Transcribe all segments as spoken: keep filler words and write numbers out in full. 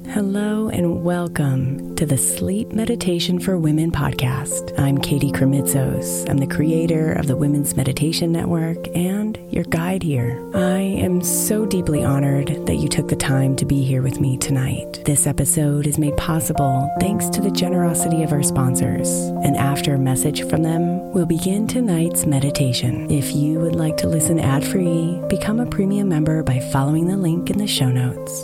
Hello and welcome to the Sleep Meditation for Women podcast. I'm Katie Kremitzos. I'm the creator of the Women's Meditation Network and your guide here. I am so deeply honored that you took the time to be here with me tonight. This episode is made possible thanks to the generosity of our sponsors. And after a message from them, we'll begin tonight's meditation. If you would like to listen ad-free, become a premium member by following the link in the show notes.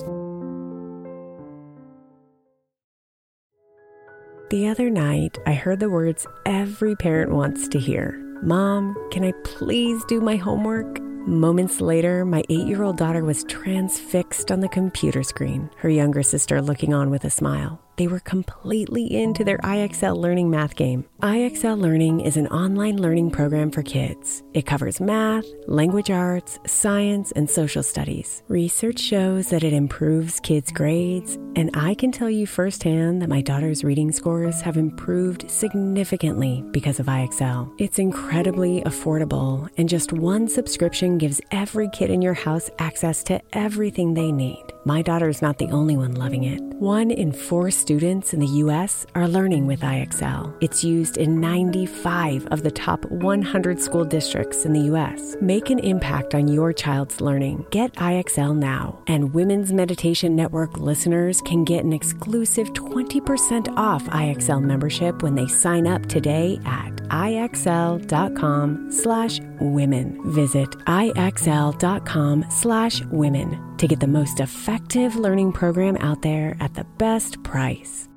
The other night, I heard the words every parent wants to hear. Mom, can I please do my homework? Moments later, my eight-year-old daughter was transfixed on the computer screen, her younger sister looking on with a smile. They were completely into their I X L Learning math game. I X L Learning is an online learning program for kids. It covers math, language arts, science, and social studies. Research shows that it improves kids' grades, and I can tell you firsthand that my daughter's reading scores have improved significantly because of I X L. It's incredibly affordable, and just one subscription gives every kid in your house access to everything they need. My daughter's not the only one loving it. One in four students in the U S are learning with I X L. It's used in ninety-five of the top one hundred school districts in the U S. Make an impact on your child's learning. Get I X L now. And Women's Meditation Network listeners can get an exclusive twenty percent off I X L membership when they sign up today at IXL.com slash women. Visit IXL.com slash women to get the most effective learning program out there at the best price.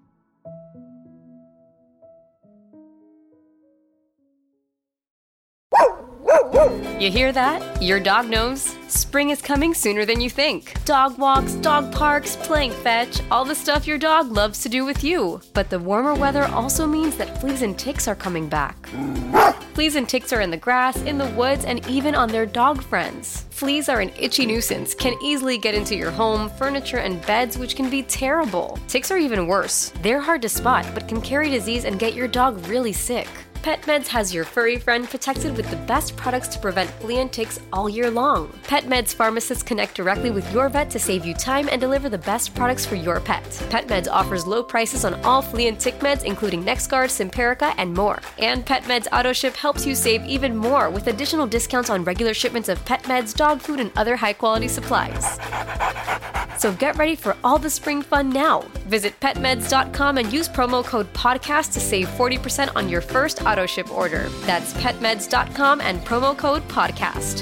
You hear that? Your dog knows spring is coming sooner than you think. Dog walks, dog parks, playing fetch, all the stuff your dog loves to do with you. But the warmer weather also means that fleas and ticks are coming back. Fleas and ticks are in the grass, in the woods, and even on their dog friends. Fleas are an itchy nuisance, can easily get into your home, furniture, and beds, which can be terrible. Ticks are even worse. They're hard to spot, but can carry disease and get your dog really sick. PetMeds has your furry friend protected with the best products to prevent flea and ticks all year long. PetMeds pharmacists connect directly with your vet to save you time and deliver the best products for your pet. PetMeds offers low prices on all flea and tick meds, including NexGard, Simparica, and more. And PetMeds AutoShip helps you save even more with additional discounts on regular shipments of pet meds, dog food, and other high-quality supplies. So get ready for all the spring fun now. Visit petmeds dot com and use promo code podcast to save forty percent on your first auto ship order. That's petmeds dot com and promo code podcast.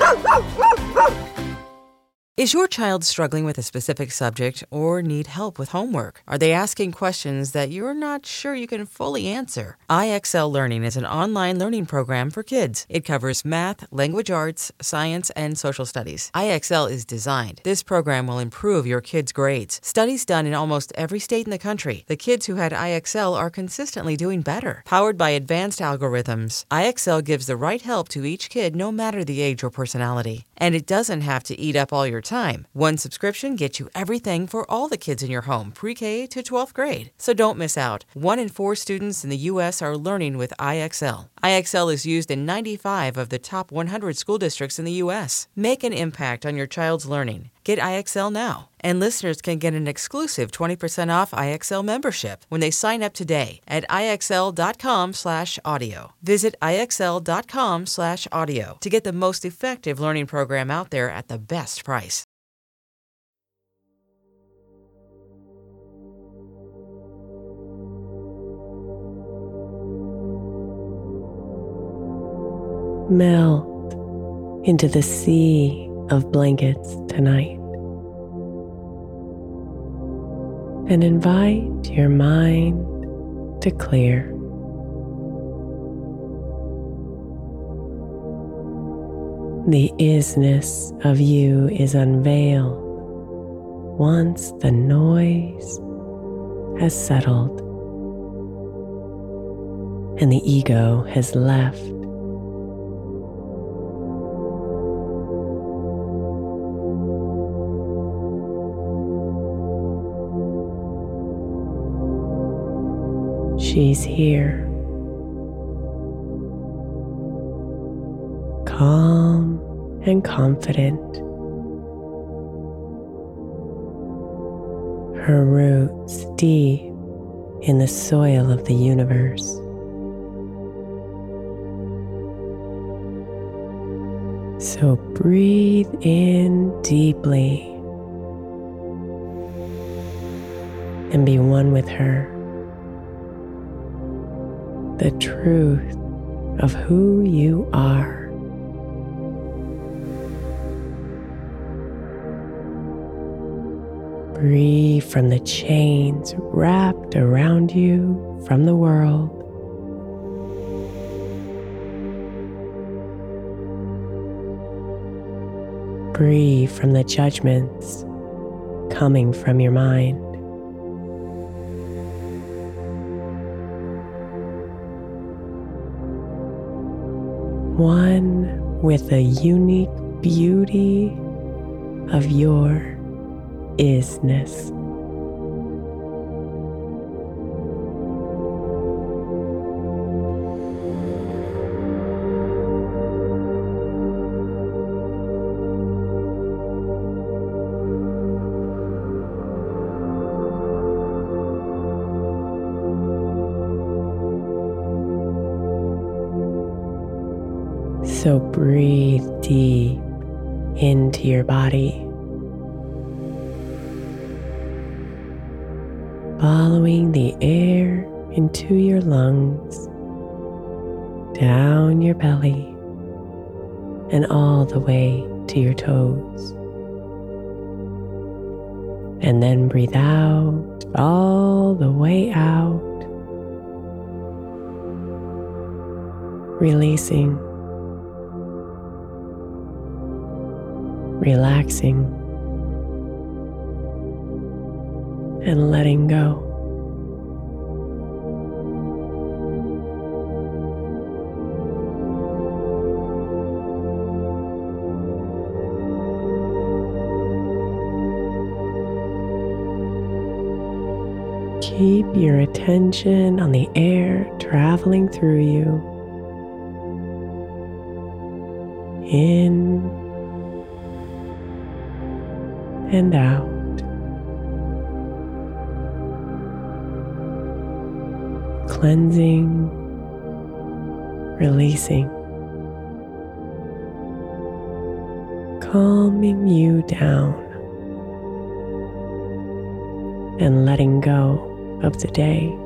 Is your child struggling with a specific subject or need help with homework? Are they asking questions that you're not sure you can fully answer? I X L Learning is an online learning program for kids. It covers math, language arts, science, and social studies. I X L is designed. This program will improve your kids' grades. Studies done in almost every state in the country. The kids who had I X L are consistently doing better. Powered by advanced algorithms, I X L gives the right help to each kid no matter the age or personality. And it doesn't have to eat up all your time. One subscription gets you everything for all the kids in your home, pre-K to twelfth grade. So don't miss out. One in four students in the U S are learning with I X L. I X L is used in ninety-five of the top one hundred school districts in the U S. Make an impact on your child's learning. Get I X L now. And listeners can get an exclusive twenty percent off I X L membership when they sign up today at IXL.com slash audio. Visit IXL.com slash audio to get the most effective learning program out there at the best price. Melt into the sea of blankets tonight. And invite your mind to clear. The isness of you is unveiled once the noise has settled and the ego has left. She's here, calm and confident. her roots deep in the soil of the universe. So breathe in deeply and be one with her. The truth of who you are. Free from the chains wrapped around you from the world. Free from the judgments coming from your mind. One with the unique beauty of your isness. So breathe deep into your body, following the air into your lungs, down your belly, and all the way to your toes. And then breathe out all the way out, releasing, relaxing, and letting go. Keep your attention on the air traveling through you. In and out. Cleansing, releasing, calming you down, and letting go of the day.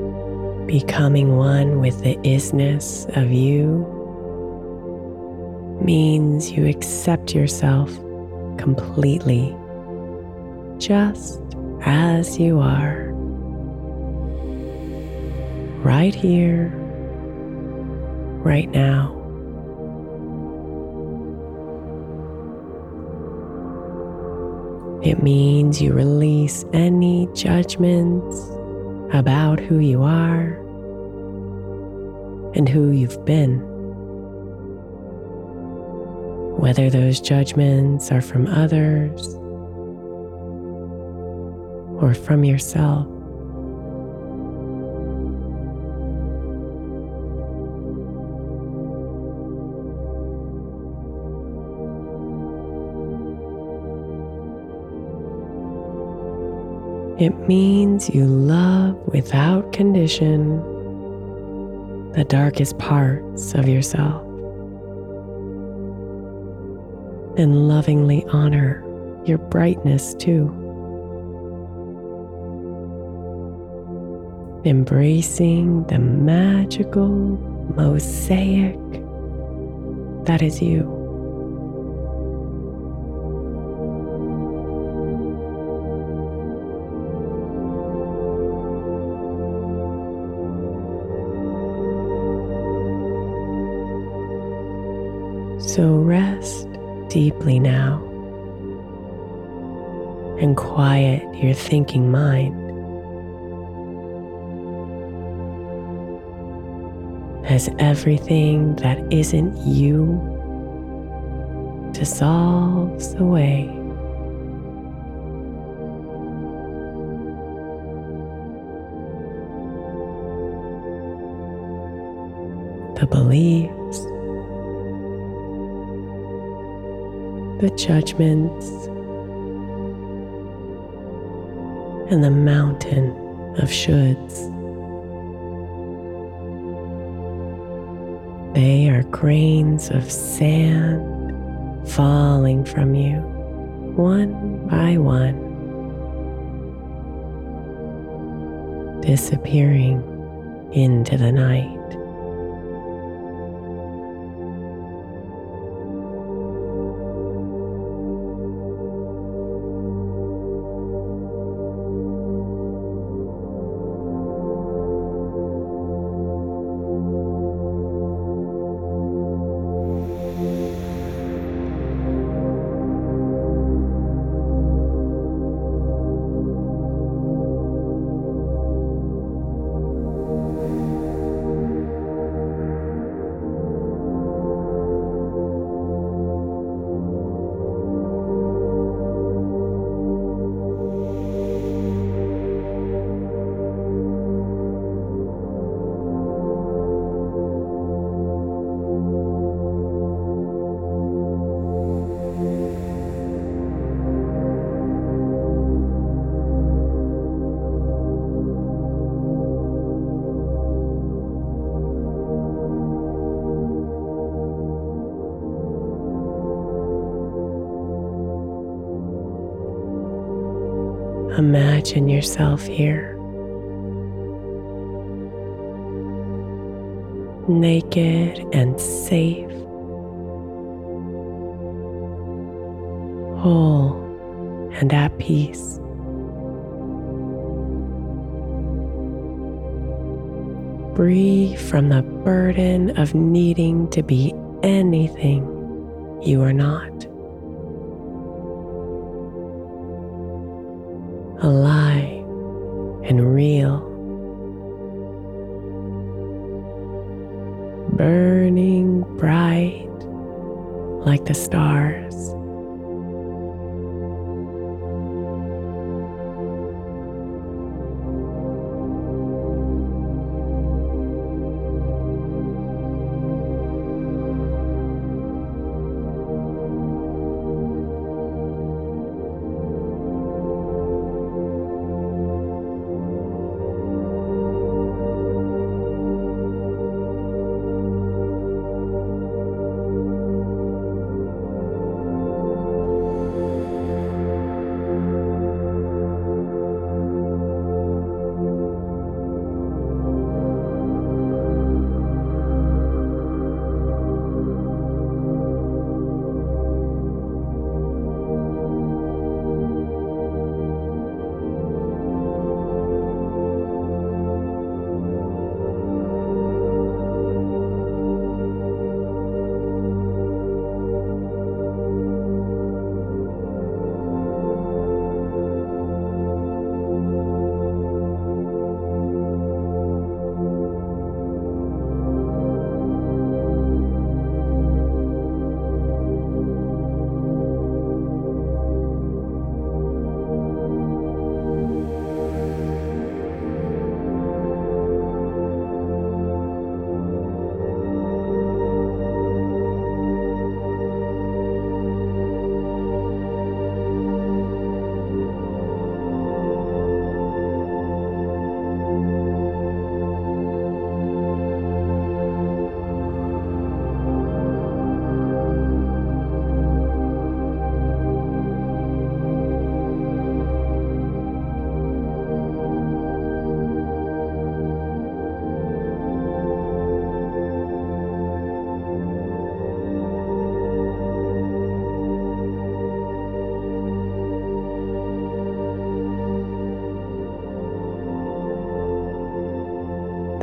Becoming one with the isness of you, means you accept yourself completely, just as you are, right here, right now. It means you release any judgments about who you are and who you've been. Whether those judgments are from others or from yourself. It means you love without condition the darkest parts of yourself and lovingly honor your brightness too. Embracing the magical mosaic that is you. So rest deeply now and quiet your thinking mind as everything that isn't you dissolves away. The beliefs, the judgments, and the mountain of shoulds. They are grains of sand falling from you, one by one, disappearing into the night. Imagine yourself here, naked and safe, whole and at peace. Free from the burden of needing to be anything you are not. Alive and real, burning bright like the stars.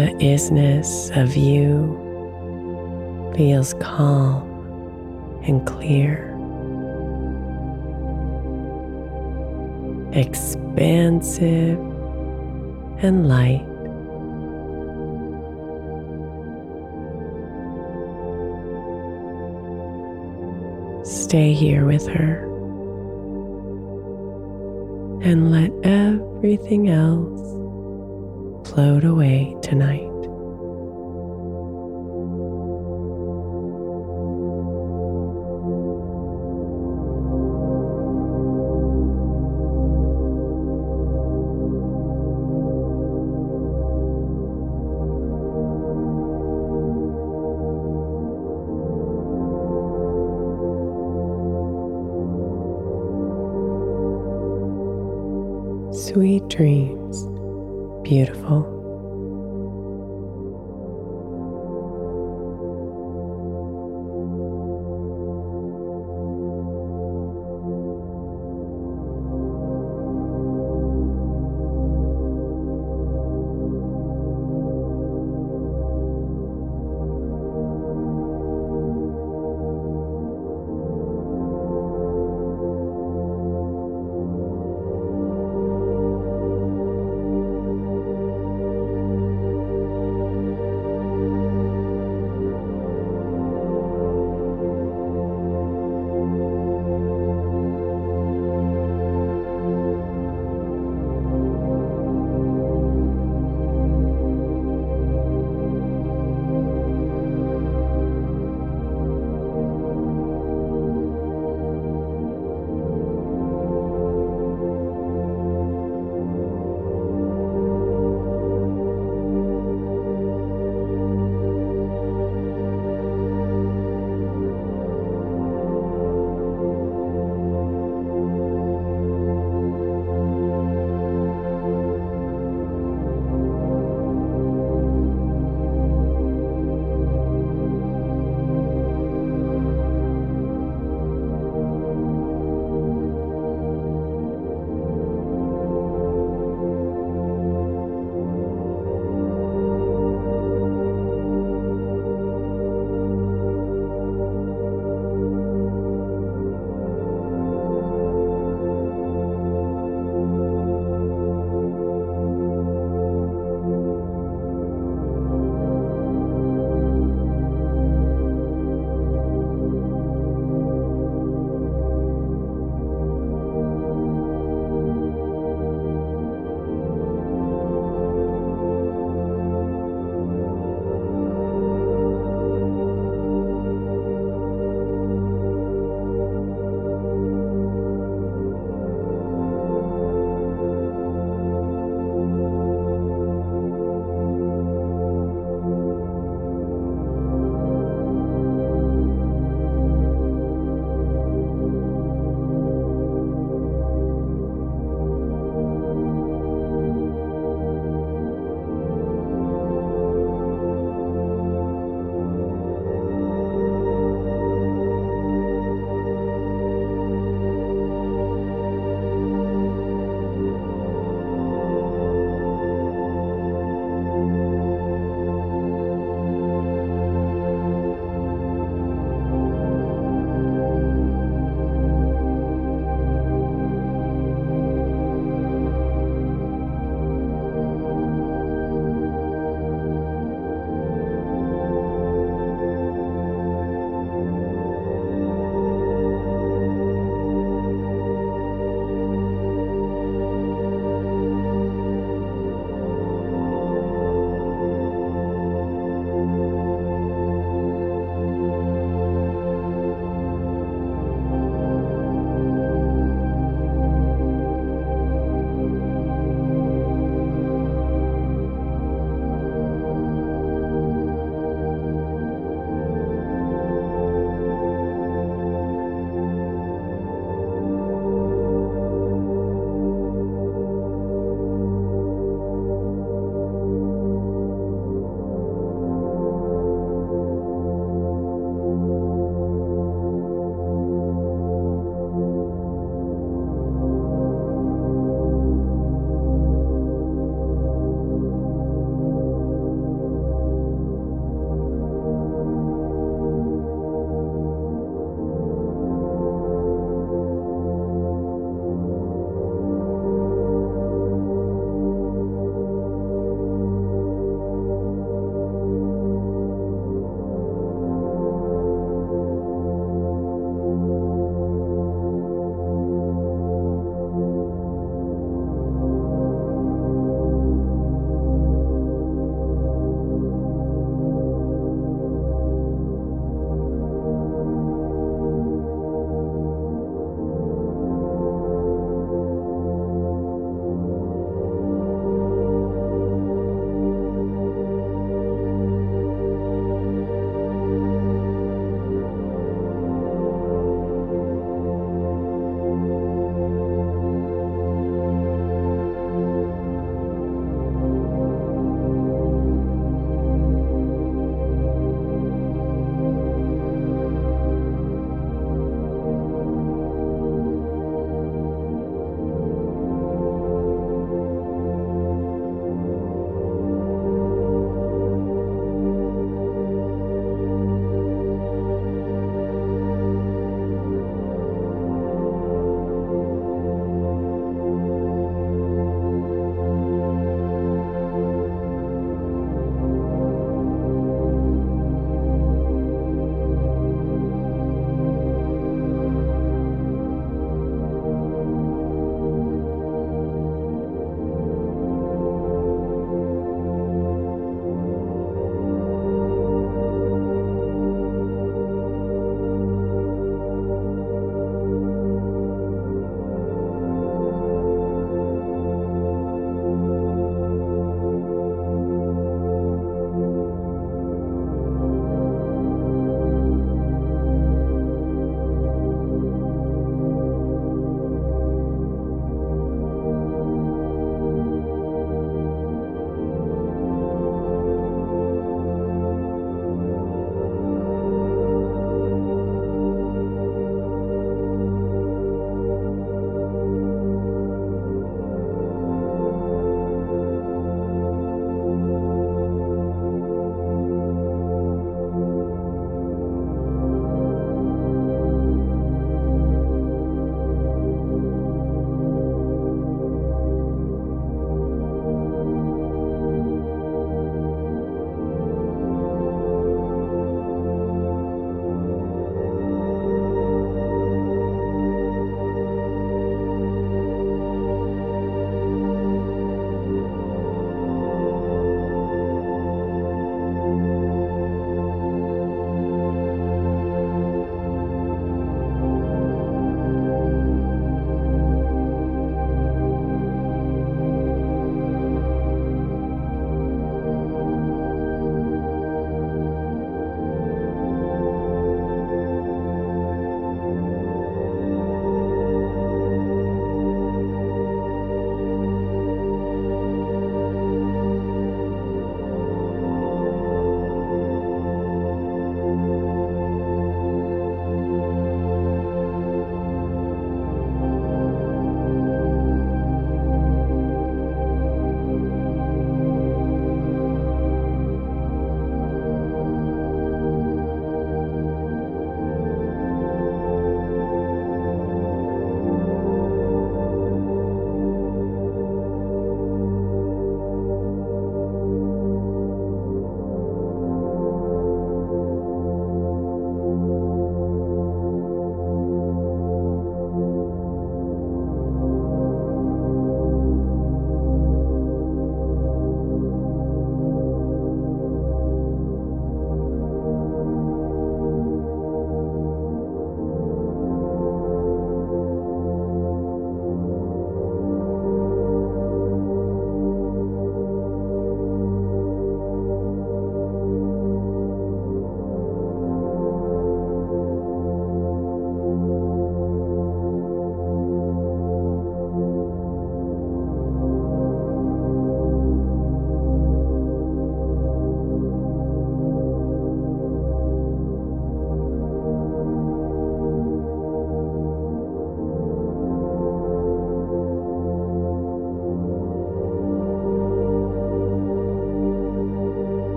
The isness of you feels calm and clear, expansive and light. Stay here with her and let everything else float away tonight. Sweet dreams, beautiful.